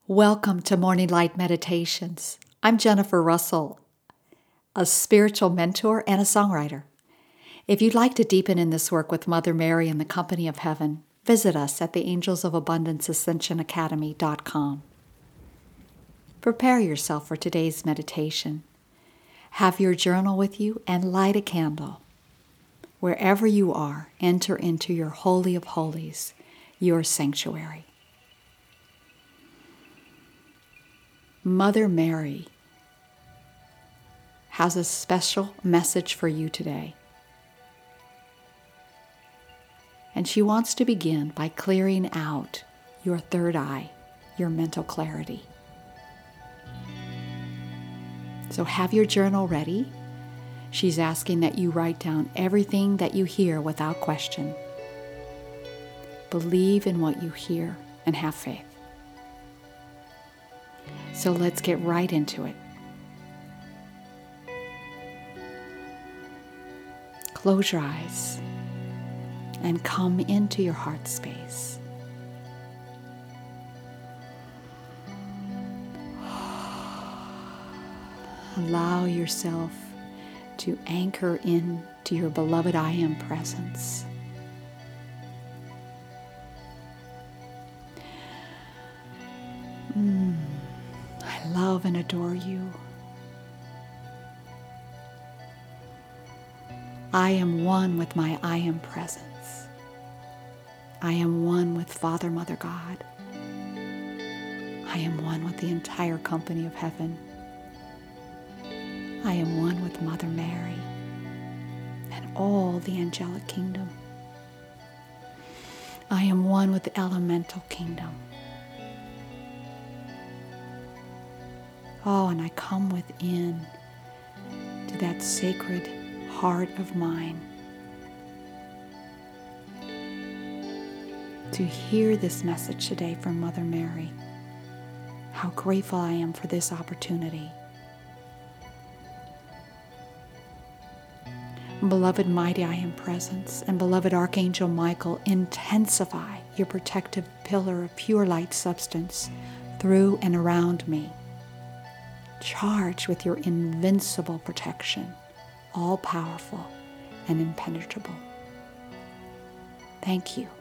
Welcome to Morning Light Meditations. I'm Jennifer Russell, a spiritual mentor and a songwriter. If you'd like to deepen in this work with Mother Mary and the Company of Heaven, visit us at the Angels of Abundance Ascension Academy.com. Prepare yourself for today's meditation. Have your journal with you and light a candle. Wherever you are, enter into your Holy of Holies, your sanctuary. Mother Mary has a special message for you today. And she wants to begin by clearing out your third eye, your mental clarity. So have your journal ready. She's asking that you write down everything that you hear without question. Believe in what you hear and have faith. So let's get right into it. Close your eyes and come into your heart space. Allow yourself to anchor into your beloved I Am presence. I love and adore you. I am one with my I Am presence. I am one with Father, Mother, God. I am one with the entire company of heaven. I am one with Mother Mary and all the angelic kingdom. I am one with the elemental kingdom. Oh, and I come within to that sacred heart of mine to hear this message today from Mother Mary. How grateful I am for this opportunity. Beloved Mighty I Am Presence and beloved Archangel Michael, intensify your protective pillar of pure light substance through and around me. Charged with your invincible protection, all-powerful and impenetrable. Thank you.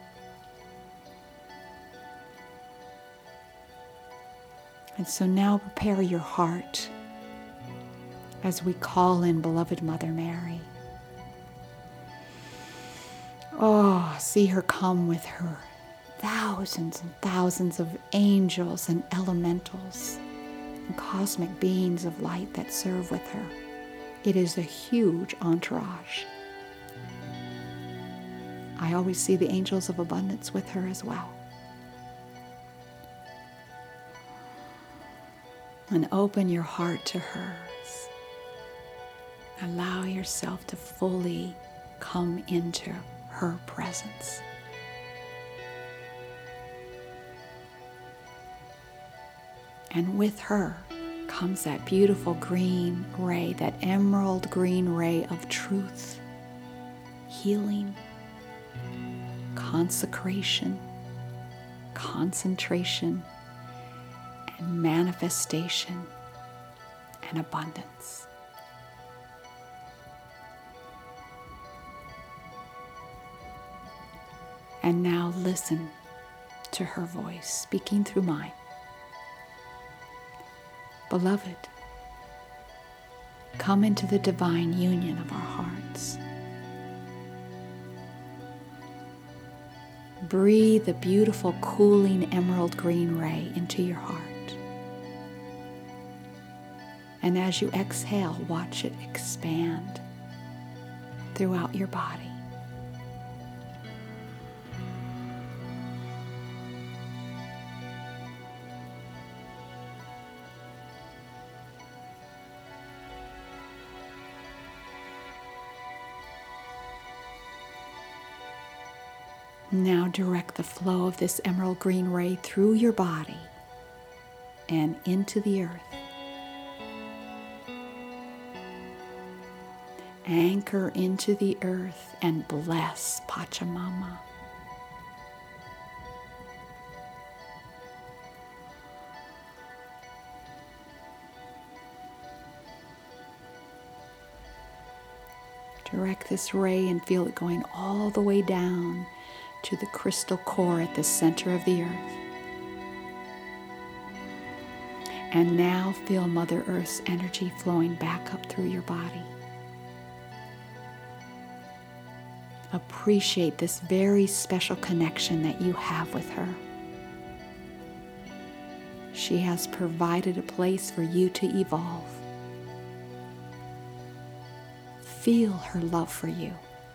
And so now prepare your heart as we call in beloved Mother Mary. Oh, see her come with her thousands and thousands of angels and elementals and cosmic beings of light that serve with her. It is a huge entourage. I always see the angels of abundance with her as well. And open your heart to hers. Allow yourself to fully come into her presence. And with her comes that beautiful green ray, that emerald green ray of truth, healing, consecration, concentration, and manifestation and abundance. And now listen to her voice speaking through mine. Beloved, come into the divine union of our hearts. Breathe the beautiful, cooling emerald green ray into your heart. And as you exhale, watch it expand throughout your body. Now direct the flow of this emerald green ray through your body and into the earth. Anchor into the earth and bless Pachamama. Direct this ray and feel it going all the way down to the crystal core at the center of the earth. And now feel Mother Earth's energy flowing back up through your body. Appreciate this very special connection that you have with her. She has provided a place for you to evolve. Feel her love for you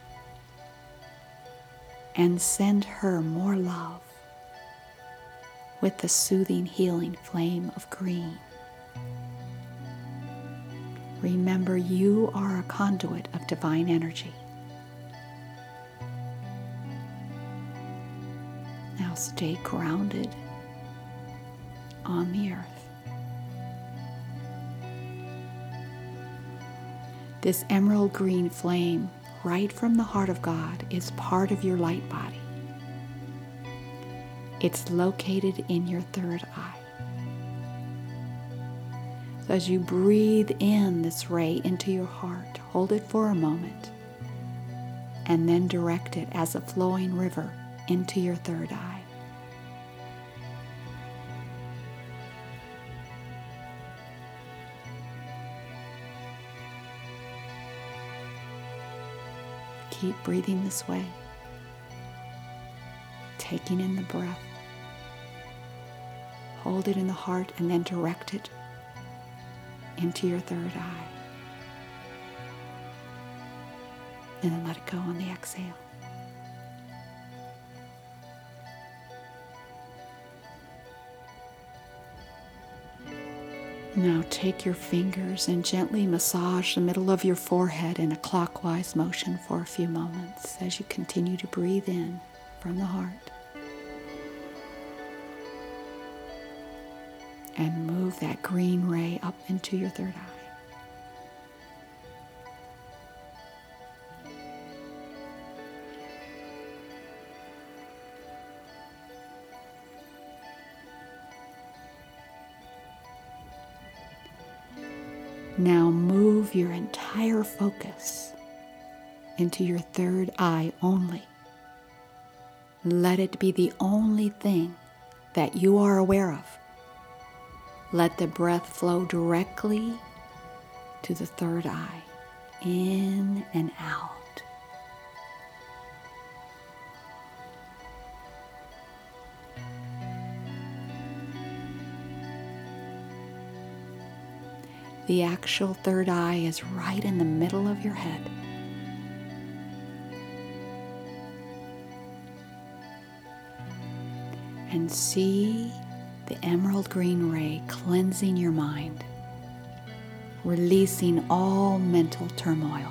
and send her more love with the soothing, healing flame of green. Remember, you are a conduit of divine energy. Now stay grounded on the earth. This emerald green flame, right from the heart of God, is part of your light body. It's located in your third eye. So as you breathe in this ray into your heart, hold it for a moment, and then direct it as a flowing river into your third eye. Keep breathing this way, taking in the breath. Hold it in the heart and then direct it into your third eye. And then let it go on the exhale. Now take your fingers and gently massage the middle of your forehead in a clockwise motion for a few moments as you continue to breathe in from the heart. And move that green ray up into your third eye. Now move your entire focus into your third eye only. Let it be the only thing that you are aware of. Let the breath flow directly to the third eye, in and out. The actual third eye is right in the middle of your head. And see the emerald green ray cleansing your mind, releasing all mental turmoil.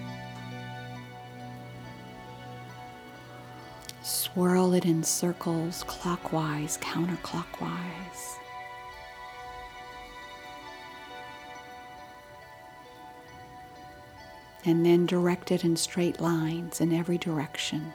Swirl it in circles, clockwise, counterclockwise. And then direct it in straight lines in every direction.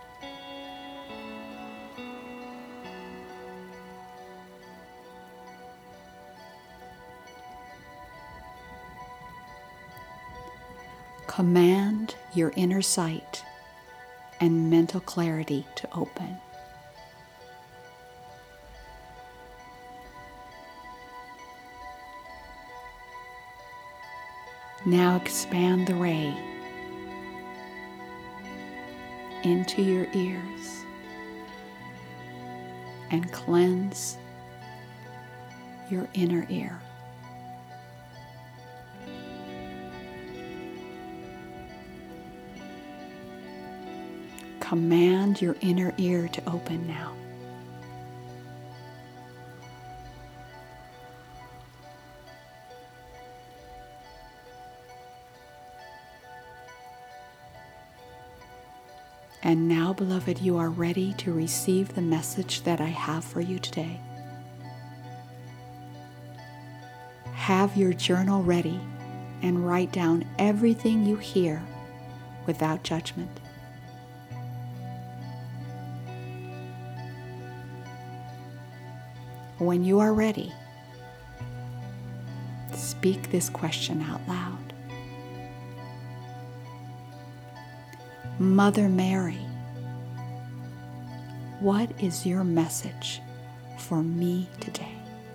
Command your inner sight and mental clarity to open. Now expand the ray into your ears and cleanse your inner ear. Command your inner ear to open now. And now, beloved, you are ready to receive the message that I have for you today. Have your journal ready and write down everything you hear without judgment. When you are ready, speak this question out loud. Mother Mary, what is your message for me today?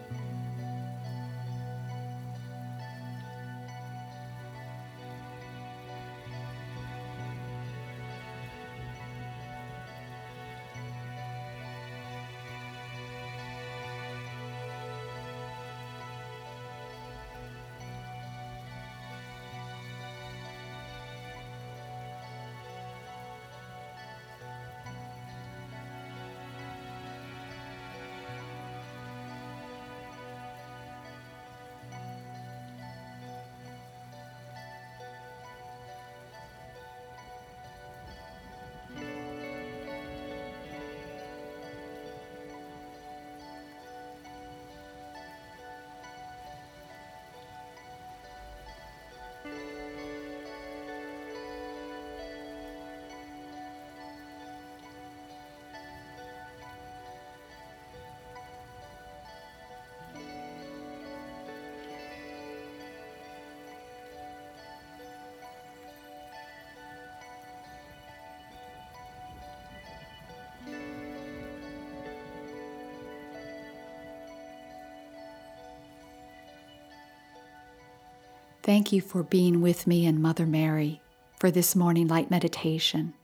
Thank you for being with me and Mother Mary for this morning light meditation.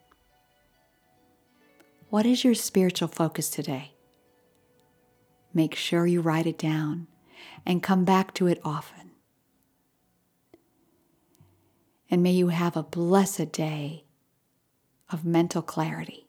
What is your spiritual focus today? Make sure you write it down and come back to it often. And may you have a blessed day of mental clarity.